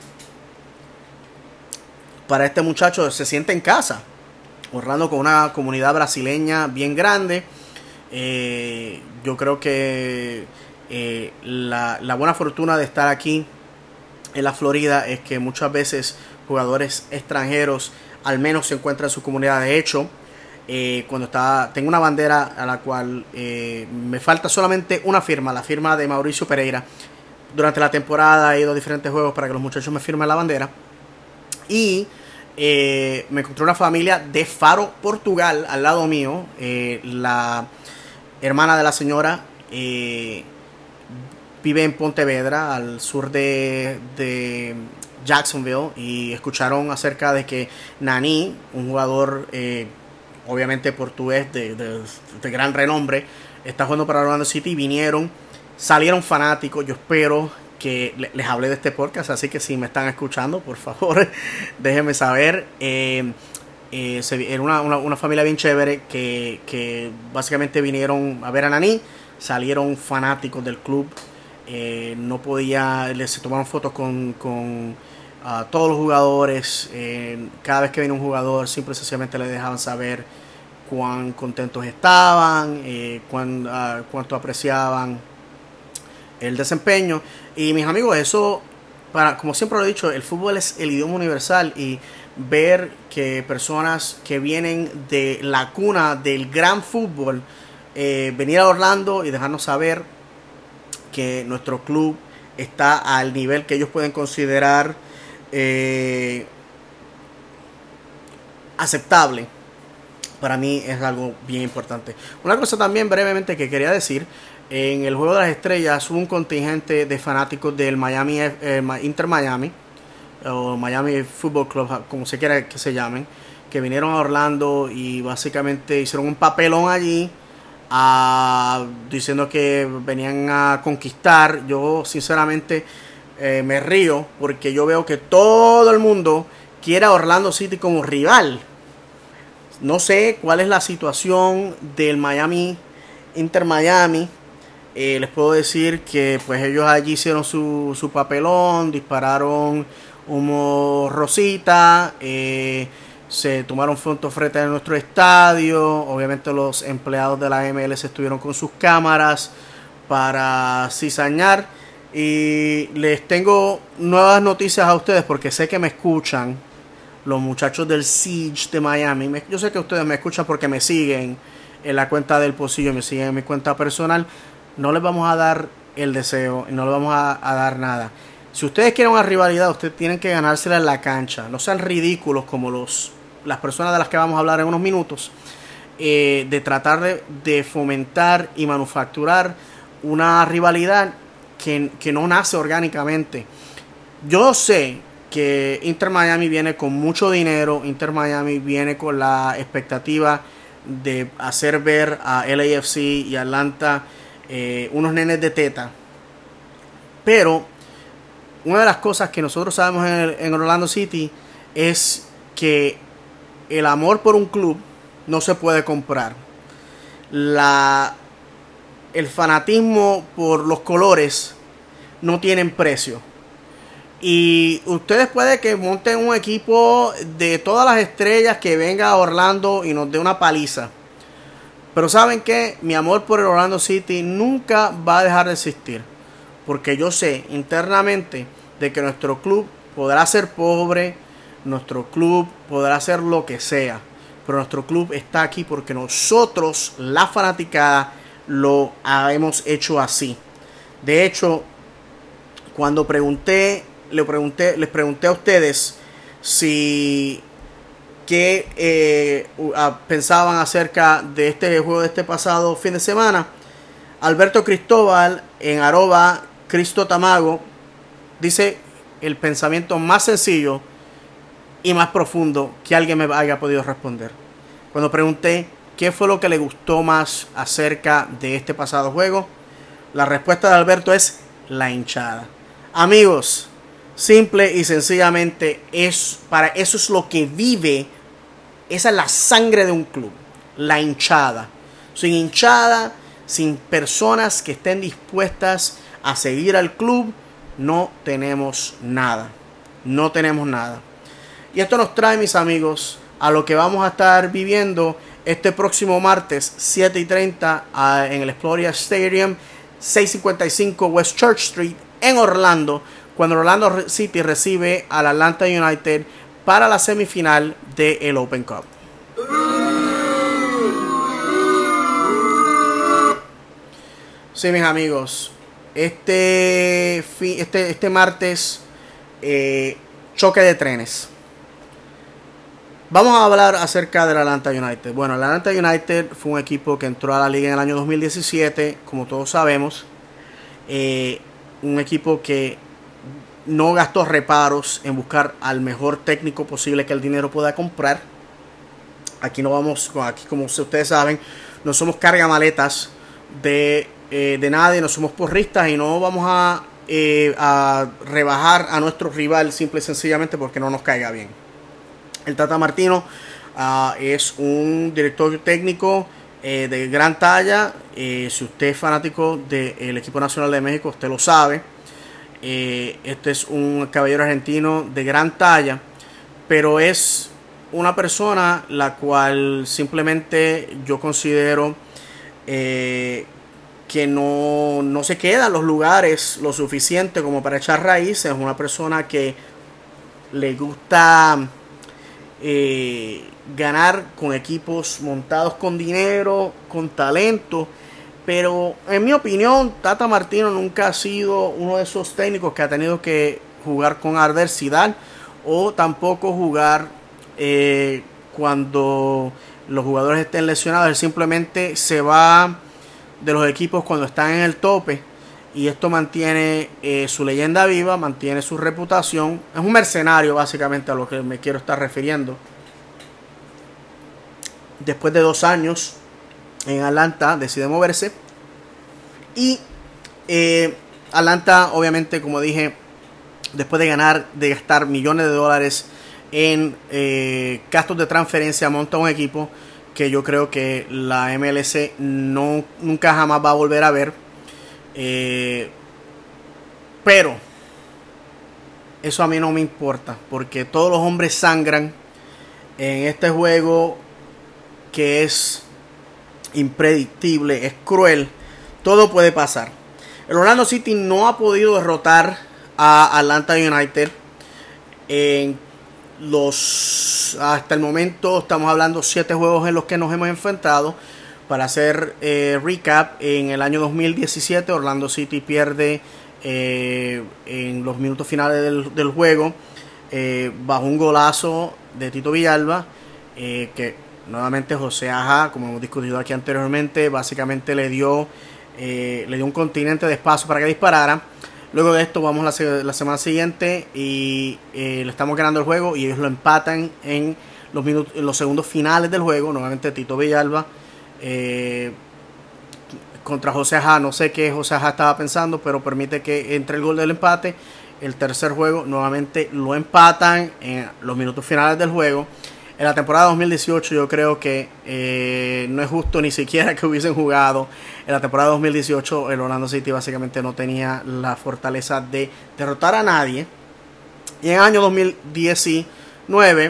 para este muchacho se siente en casa. Orlando con una comunidad brasileña bien grande. Eh, yo creo que eh, la, la buena fortuna de estar aquí en la Florida es que muchas veces jugadores extranjeros al menos se encuentran en su comunidad. De hecho, eh, cuando está, tengo una bandera a la cual eh, me falta solamente una firma, la firma de Mauricio Pereira. Durante la temporada he ido a diferentes juegos para que los muchachos me firmen la bandera. Y eh, me encontré una familia de Faro, Portugal, al lado mío. Eh, la hermana de la señora eh, vive en Pontevedra, al sur de, de Jacksonville, y escucharon acerca de que Nani, un jugador eh, obviamente portugués de, de, de gran renombre, está jugando para Orlando City. Vinieron, salieron fanáticos. Yo espero que les hablé de este podcast, así que si me están escuchando, por favor, déjenme saber. Eh, eh, se, era una, una, una familia bien chévere que, que básicamente vinieron a ver a Nani, salieron fanáticos del club. Eh, no podía, les se tomaron fotos con, con uh, todos los jugadores. Eh, cada vez que viene un jugador, simple y sencillamente les dejaban saber cuán contentos estaban, eh, cuán, uh, cuánto apreciaban el desempeño. Y mis amigos, eso, para, como siempre lo he dicho, el fútbol es el idioma universal, y ver que personas que vienen de la cuna del gran fútbol eh, venir a Orlando y dejarnos saber que nuestro club está al nivel que ellos pueden considerar eh, aceptable, para mí es algo bien importante. Una cosa también brevemente que quería decir: en el Juego de las Estrellas hubo un contingente de fanáticos del Miami eh, Inter Miami o Miami Football Club, como se quiera que se llamen, que vinieron a Orlando y básicamente hicieron un papelón allí, Uh, diciendo que venían a conquistar. Yo sinceramente eh, me río, porque yo veo que todo el mundo quiere a Orlando City como rival. No sé cuál es la situación del Miami Inter Miami. Eh, les puedo decir que pues ellos allí hicieron su, su papelón, dispararon humo rosita, eh, se tomaron fotos frente a nuestro estadio. Obviamente los empleados de la M L S estuvieron con sus cámaras para cizañar. Y les tengo nuevas noticias a ustedes, porque sé que me escuchan los muchachos del Siege de Miami. Me, yo sé que ustedes me escuchan porque me siguen en la cuenta del Pocillo, me siguen en mi cuenta personal. No les vamos a dar el deseo y no les vamos a, a dar nada. Si ustedes quieren una rivalidad, ustedes tienen que ganársela en la cancha. No sean ridículos como los las personas de las que vamos a hablar en unos minutos, eh, de tratar de, de fomentar y manufacturar una rivalidad que, que no nace orgánicamente. Yo sé que Inter Miami viene con mucho dinero. Inter Miami viene con la expectativa de hacer ver a L A F C y Atlanta eh, unos nenes de teta. Pero una de las cosas que nosotros sabemos en, el, en Orlando City es que el amor por un club no se puede comprar. La, el fanatismo por los colores no tienen precio. Y ustedes pueden que monten un equipo de todas las estrellas que venga a Orlando y nos dé una paliza. Pero ¿saben qué? Mi amor por el Orlando City nunca va a dejar de existir. Porque yo sé internamente de que nuestro club podrá ser pobre, nuestro club podrá hacer lo que sea, pero nuestro club está aquí porque nosotros, la fanaticada, lo hemos hecho así. De hecho, cuando pregunté, le pregunté, les pregunté a ustedes si qué eh, uh, pensaban acerca de este juego de este pasado fin de semana, Alberto Cristóbal en arroba Cristo Tamago dice el pensamiento más sencillo y más profundo que alguien me haya podido responder. Cuando pregunté qué fue lo que le gustó más acerca de este pasado juego, la respuesta de Alberto es la hinchada. Amigos, simple y sencillamente es para eso es lo que vive, esa es la sangre de un club, la hinchada. Sin hinchada, sin personas que estén dispuestas a seguir al club, no tenemos nada. No tenemos nada. Y esto nos trae, mis amigos, a lo que vamos a estar viviendo este próximo martes, siete y treinta, en el Exploria Stadium, seiscientos cincuenta y cinco West Church Street, en Orlando, cuando Orlando City recibe al Atlanta United para la semifinal del Open Cup. Sí, mis amigos, este, este, este martes, eh, choque de trenes. Vamos a hablar acerca del Atlanta United. Bueno, el Atlanta United fue un equipo que entró a la liga en el año dos mil diecisiete, como todos sabemos. Eh, un equipo que no gastó reparos en buscar al mejor técnico posible que el dinero pueda comprar. Aquí no vamos, aquí como ustedes saben, no somos cargamaletas de, eh, de nadie, no somos porristas y no vamos a, eh, a rebajar a nuestro rival simple y sencillamente porque no nos caiga bien. El Tata Martino uh, es un director técnico eh, de gran talla. Eh, si usted es fanático del equipo nacional de México, usted lo sabe. Eh, este es un caballero argentino de gran talla, pero es una persona la cual simplemente yo considero eh, que no, no se queda en los lugares lo suficiente como para echar raíces. Es una persona que le gusta Eh, ganar con equipos montados con dinero, con talento, pero en mi opinión Tata Martino nunca ha sido uno de esos técnicos que ha tenido que jugar con adversidad o tampoco jugar eh, cuando los jugadores estén lesionados. Él simplemente se va de los equipos cuando están en el tope y esto mantiene eh, su leyenda viva, mantiene su reputación. Es un mercenario básicamente a lo que me quiero estar refiriendo. Después de dos años en Atlanta decide moverse. Y eh, Atlanta obviamente, como dije, después de ganar, de gastar millones de dólares en eh, gastos de transferencia, monta un equipo que yo creo que la M L C no, nunca jamás va a volver a ver. Eh, pero eso a mí no me importa, porque todos los hombres sangran en este juego que es impredictible, es cruel, todo puede pasar. El Orlando City no ha podido derrotar a Atlanta United en los hasta el momento. Estamos hablando siete juegos en los que nos hemos enfrentado. Para hacer eh, recap, en el año dos mil diecisiete Orlando City pierde eh, en los minutos finales del, del juego eh, bajo un golazo de Tito Villalba, eh, que nuevamente José Aja, como hemos discutido aquí anteriormente, básicamente le dio, eh, le dio un continente de espacio para que disparara. Luego de esto vamos la, la semana siguiente y eh, le estamos ganando el juego y ellos lo empatan en los, minutos, en los segundos finales del juego. Nuevamente Tito Villalba Eh, contra José Aja, no sé qué José Aja estaba pensando, pero permite que entre el gol del empate. El tercer juego nuevamente lo empatan en los minutos finales del juego. En la temporada dos mil dieciocho yo creo que eh, no es justo ni siquiera que hubiesen jugado. En la temporada dos mil dieciocho el Orlando City básicamente no tenía la fortaleza de derrotar a nadie. Y en el año dos mil diecinueve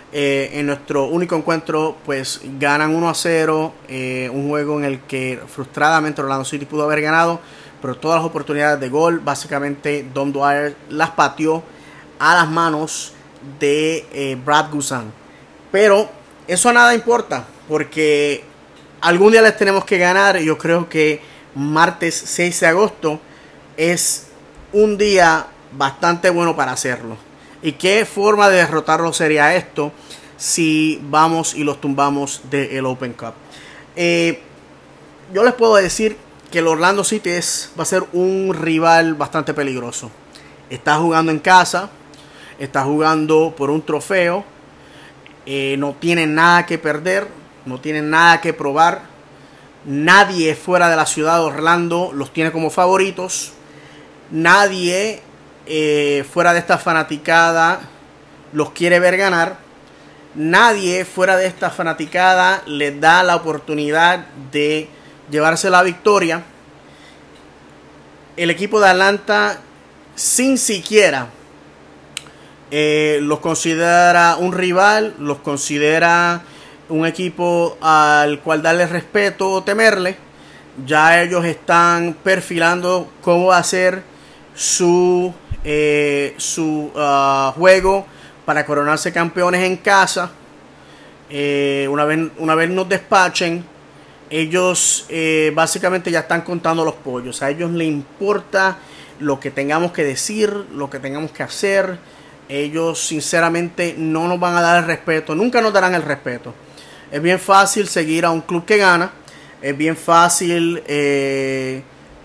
Eh, en nuestro único encuentro, pues ganan uno a cero, eh, un juego en el que frustradamente Orlando City pudo haber ganado, pero todas las oportunidades de gol, básicamente Dom Dwyer las pateó a las manos de eh, Brad Guzan. Pero eso nada importa, porque algún día les tenemos que ganar. Yo creo que martes seis de agosto es un día bastante bueno para hacerlo. ¿Y qué forma de derrotarlo sería esto si vamos y los tumbamos del Open Cup? Eh, yo les puedo decir que el Orlando City es, va a ser un rival bastante peligroso. Está jugando en casa, está jugando por un trofeo, eh, no tienen nada que perder, no tienen nada que probar. Nadie fuera de la ciudad de Orlando los tiene como favoritos. Nadie eh, fuera de esta fanaticada los quiere ver ganar. Nadie fuera de esta fanaticada les da la oportunidad de llevarse la victoria. El equipo de Atlanta, sin siquiera eh, los considera un rival, los considera un equipo al cual darle respeto o temerle. Ya ellos están perfilando cómo va a ser su, eh, su uh, juego para coronarse campeones en casa. Eh, una vez, una vez nos despachen, ellos eh, básicamente ya están contando los pollos. A ellos les importa lo que tengamos que decir, lo que tengamos que hacer. Ellos sinceramente no nos van a dar el respeto, nunca nos darán el respeto. Es bien fácil seguir a un club que gana. Es bien fácil eh,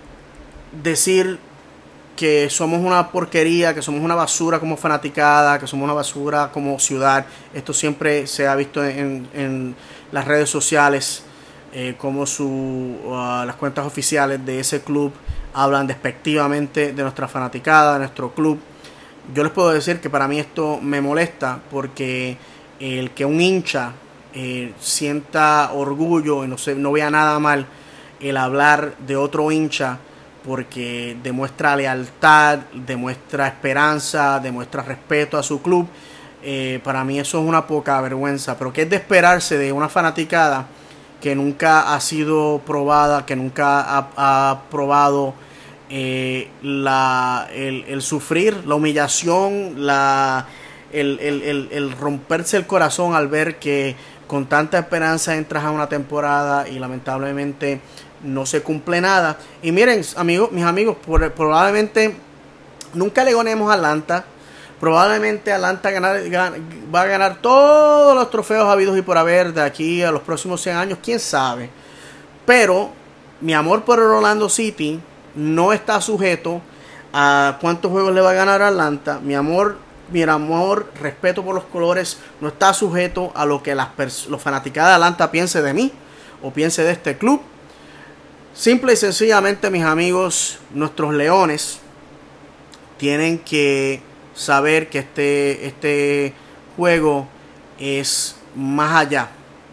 decir que somos una porquería, que somos una basura como fanaticada, que somos una basura como ciudad. Esto siempre se ha visto en, en las redes sociales, eh, como su, uh, las cuentas oficiales de ese club hablan despectivamente de nuestra fanaticada, de nuestro club. Yo les puedo decir que para mí esto me molesta, porque el que un hincha eh, sienta orgullo y no, se, no vea nada mal el hablar de otro hincha, porque demuestra lealtad, demuestra esperanza, demuestra respeto a su club. Eh, para mí eso es una poca vergüenza, pero que es de esperarse de una fanaticada que nunca ha sido probada, que nunca ha, ha probado eh, la, el, el sufrir, la humillación, la, el, el, el, el romperse el corazón al ver que con tanta esperanza entras a una temporada y lamentablemente no se cumple nada. Y miren, amigos, mis amigos, por, probablemente nunca le ganemos a Atlanta. Probablemente Atlanta ganar, gan, va a ganar todos los trofeos habidos y por haber de aquí a los próximos cien años, quién sabe. Pero mi amor por el Orlando City no está sujeto a cuántos juegos le va a ganar a Atlanta. Mi amor, mi amor, respeto por los colores no está sujeto a lo que las los fanaticadas de Atlanta piense de mí o piense de este club. Simple y sencillamente, mis amigos, nuestros leones tienen que saber que este, este juego es más allá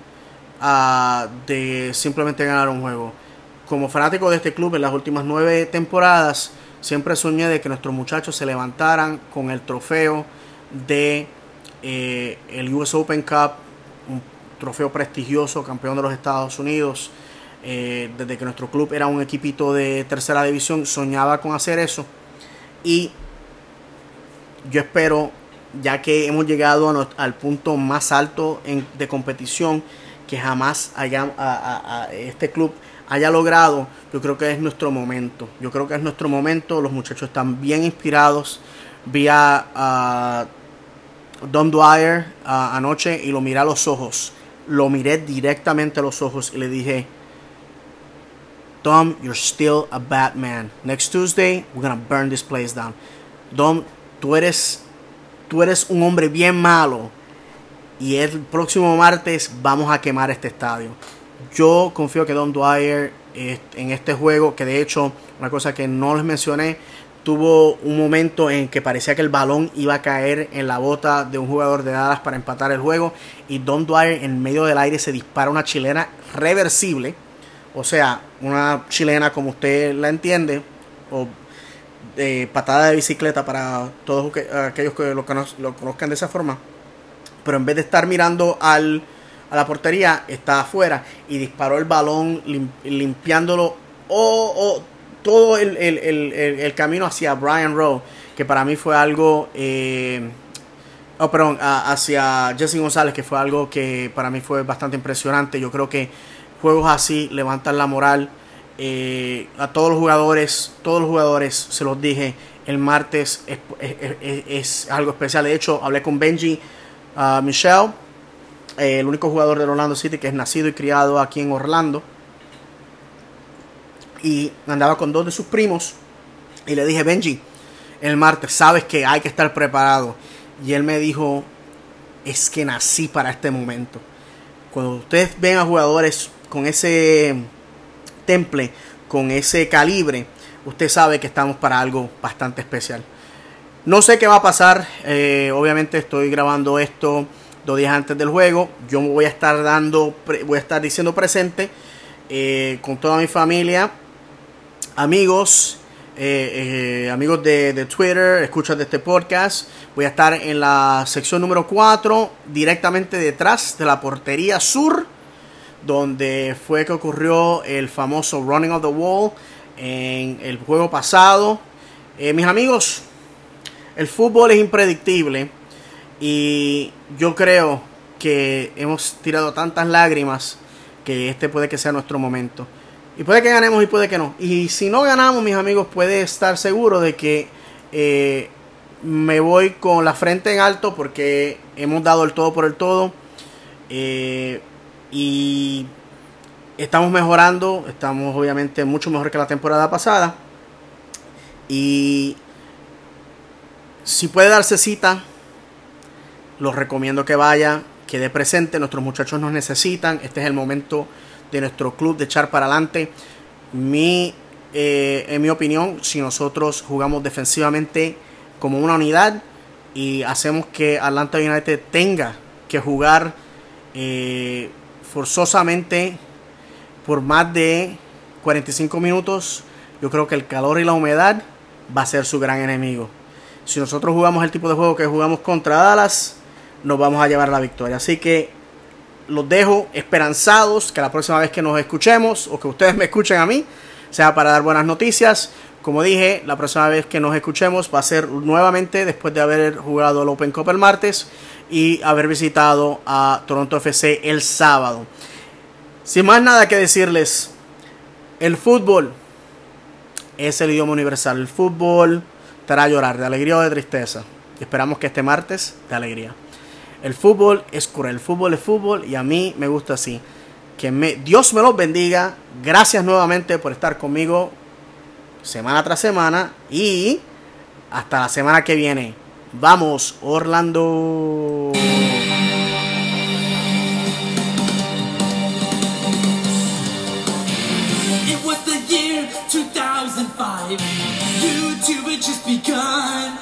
uh, de simplemente ganar un juego. Como fanático de este club, en las últimas nueve temporadas siempre soñé de que nuestros muchachos se levantaran con el trofeo de eh, el U S Open Cup, un trofeo prestigioso, campeón de los Estados Unidos. Eh, desde que nuestro club era un equipito de tercera división, soñaba con hacer eso. Y yo espero, ya que hemos llegado a no, al punto más alto en, de competición que jamás haya, a, a, a este club haya logrado, yo creo que es nuestro momento. Yo creo que es nuestro momento. Los muchachos están bien inspirados. Vi a uh, Dom Dwyer uh, anoche y lo miré a los ojos. Lo miré directamente a los ojos y le dije: Dom, you're still a bad man. Next Tuesday, we're gonna burn this place down. Dom, tú eres, tú eres un hombre bien malo. Y el próximo martes vamos a quemar este estadio. Yo confío que Dom Dwyer eh, en este juego, que de hecho, una cosa que no les mencioné, tuvo un momento en que parecía que el balón iba a caer en la bota de un jugador de Dallas para empatar el juego. Y Dom Dwyer en medio del aire se dispara una chilena reversible. O sea, una chilena como usted la entiende, o eh, patada de bicicleta para todos que, aquellos que lo, cono lo conozcan de esa forma. pero en vez de estar mirando al, a la portería, estaba afuera y disparó el balón lim, limpiándolo oh, oh, todo el, el, el, el, el camino hacia Brian Rowe, que para mí fue algo... Eh, Oh, perdón, a, hacia Jesse González, que fue algo que para mí fue bastante impresionante. Yo creo que juegos así levantan la moral eh, a todos los jugadores. Todos los jugadores, se los dije, el martes es, es, es, es algo especial. De hecho, hablé con Benji uh, Michel, eh, el único jugador del Orlando City que es nacido y criado aquí en Orlando. Y andaba con dos de sus primos. Y le dije, Benji, el martes, sabes que hay que estar preparado. Y él me dijo, es que nací para este momento. Cuando ustedes ven a jugadores con ese temple, con ese calibre, usted sabe que estamos para algo bastante especial. No sé qué va a pasar. Eh, obviamente estoy grabando esto dos días antes del juego. Yo me voy a estar dando, voy a estar diciendo presente eh, con toda mi familia, amigos. Eh, eh, amigos de, de Twitter, escuchas de este podcast. Voy a estar en la sección número cuatro, directamente detrás de la portería sur, donde fue que ocurrió el famoso running of the wall en el juego pasado. Eh, mis amigos, el fútbol es impredictible y yo creo que hemos tirado tantas lágrimas que este puede que sea nuestro momento. Y puede que ganemos y puede que no. Y si no ganamos, mis amigos, puede estar seguro de que eh, me voy con la frente en alto porque hemos dado el todo por el todo. Eh, y estamos mejorando. Estamos obviamente mucho mejor que la temporada pasada. Y si puede darse cita, los recomiendo que vaya, que dé presente. Nuestros muchachos nos necesitan. Este es el momento de nuestro club de echar para adelante. Mi, eh, en mi opinión, si nosotros jugamos defensivamente como una unidad y hacemos que Atlanta United tenga que jugar eh, forzosamente por más de cuarenta y cinco minutos, yo creo que el calor y la humedad va a ser su gran enemigo. Si nosotros jugamos el tipo de juego que jugamos contra Dallas, nos vamos a llevar la victoria. Así que los dejo esperanzados que la próxima vez que nos escuchemos o que ustedes me escuchen a mí sea para dar buenas noticias. Como dije, la próxima vez que nos escuchemos va a ser nuevamente después de haber jugado el Open Cup el martes y haber visitado a Toronto F C el sábado. Sin más nada que decirles, el fútbol es el idioma universal. El fútbol te hará llorar de alegría o de tristeza. Esperamos que este martes de alegría. El fútbol es cruel, el fútbol es fútbol y a mí me gusta así. Que me, Dios me los bendiga. Gracias nuevamente por estar conmigo semana tras semana y hasta la semana que viene. Vamos, Orlando. It was the year two thousand five. YouTube had just begun.